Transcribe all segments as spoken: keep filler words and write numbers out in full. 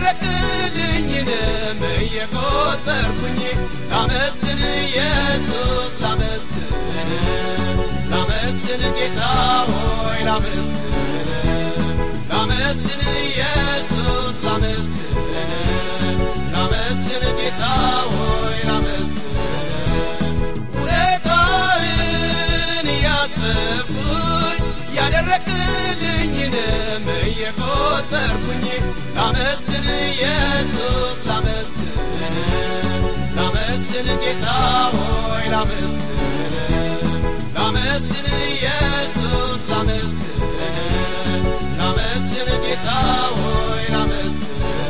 ያደረክልኝንም እየቆጠርኩኝ ላመስግን ኢየሱስ ላመስግን ላመስግን ጌታ ሆይ ላመስግን ላመስግን ኢየሱስ ላመስግን ላመስግን ጌታ ሆይ ላመስግን ውለታህን ያሰብኩኝ ያደረክልኝንም እየቆጠርኩኝ ላመስግን ኢየሱስ ላመስግን ላመስግን ጌታ ሆይ ላመስግን ላመስግን ኢየሱስ ላመስግን ላመስግን ጌታ ሆይ ላመስግን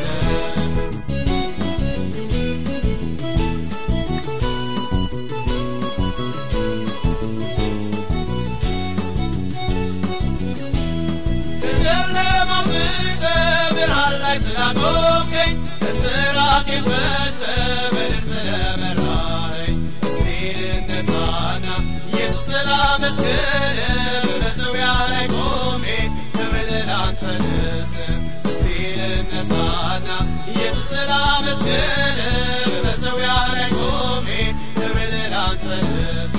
ስላቆምከኝ እስራቴ ወጥተ በድል ስለመራኸኝ እስቲ ልነሳና ኢየሱስ ላመስግን በመሠዊያህ ላይ ቆሜ ክብር ላንተ ልስጥ እስቲ ልነሳና ኢየሱስ ላመስግን በመሠዊያህ ላይ ቆሜ ክብር ላንተ ልስጥ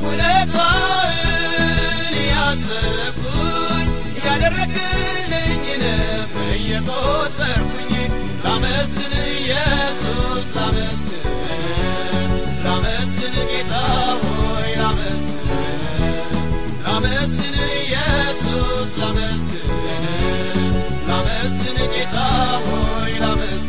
ውለታህን ያሰብኩኝ ያደረክልኝንም እየቆጠርኩኝ ላመስግን ኢየሱስ ላመስግን ላመስግን ጌታ ሆይ ላመስግን ላመስግን ኢየሱስ ላመስግን ላመስግን ጌታ ሆይ ላመስግን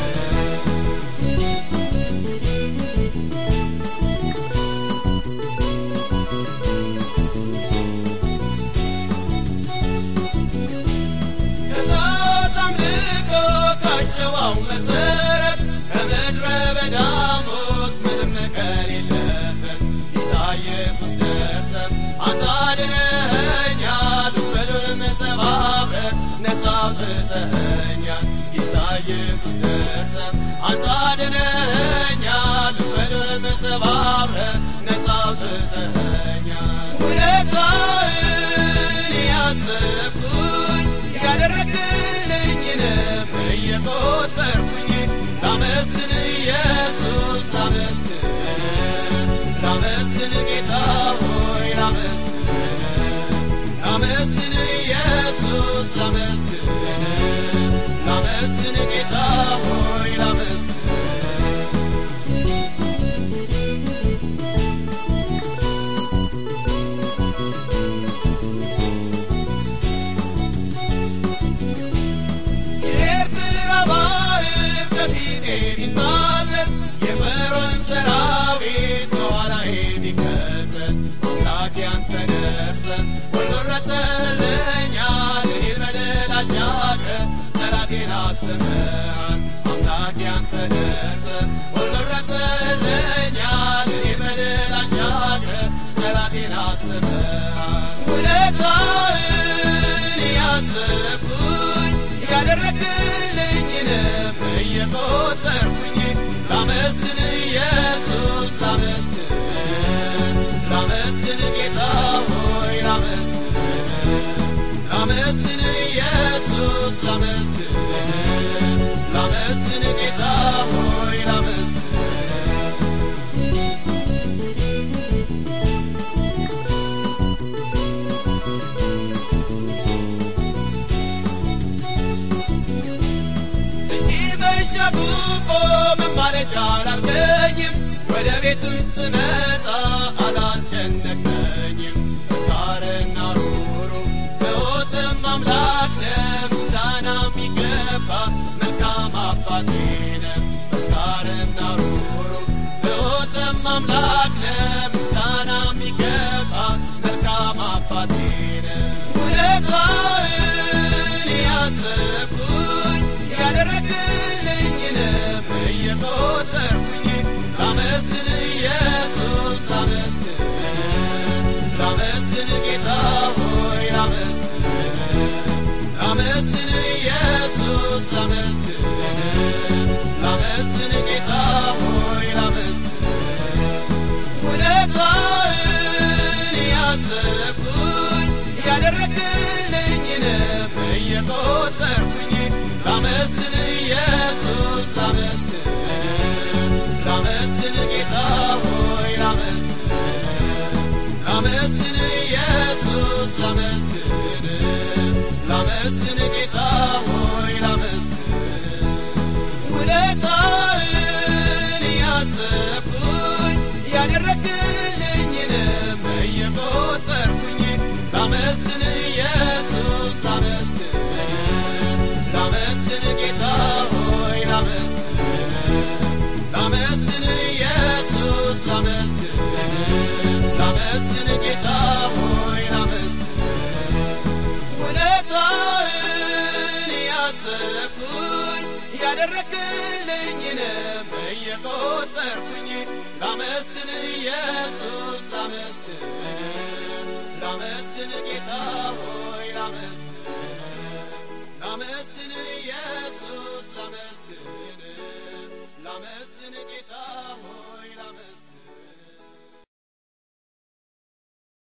ሸዋው መሰረት ከምድረ በዳ ሞት ምንም ከሌለበት ጌታ ኢየሱስ ደርሰ አንተ አድነኸኛል በደም ሰባብረህ ነፃ አውጥተኸኛል ጌታ ኢየሱስ ደርሰ አንተ አድነኸኛል በደም ሰባብረህ ነፃ አውጥተኸኛል ውለታህን ያሰብኩኝ ያደረክልኝንም እየቆጠርኩኝ ላመስግን ኢየሱስ ላመስግን ላመስግን ጌታ ሆይ ላመስግን ላመስግን ኢየሱስ ላመስግን ላመስግን ጌታ ሆይ ላመስግን የፈርዖን ሰራዊት በኋላዬ ቢከተል አምላኬ አንተ ደርሰህ ሁሉን ረድተህልኛል እኔን በድል አሻግረህ ጠላቴን አስጥለሃል አምላኬ አንተ ደርሰህ ሁሉን ረድተህልኛል እኔን በድል አሻግረህ ጠላቴን አስጥለሃል ውለታህን ያሰብኩኝ ያደረክልኝንም እየቆጠርኩኝ ላመስግን ኢየሱስ ላመስግን ላመስግን ጌታ ሆይ ላመስግን ላመስግን ኢየሱስ ላመስግን ላመስግን ጌታ ሆይ ላመስግን ጉቦ መማለጃ አላልከኝም ወደ ቤትም ስመጣ አላስጨነቀኝም ፍቅርና ሩሩ ትሑትም አምላክ ነህ ምስጋና የሚገባ መልካም አባቴ ነህ ፍቅርና ሩሩ ትሑትም አምላክ ነህ ምስጋና የሚገባ መልካም አባቴ ነህ ውለታህን ያሰብኩኝ ያደረክልኝንም እየቆጠርኩኝ ላመስግን ኢየሱስ ላመስግን ላመስግን ጌታ ሆይ ላመስግን ላመስግን ኢየሱስ ላመስግን ላመስግን ጌታ ሆይ ላመስግን ያደረክልኝንም እየቆጠርኩኝ ላመስግን ኢየሱስ ላመስግን ላመስግን ጌታ ሆይ ላመስግን ላመስግን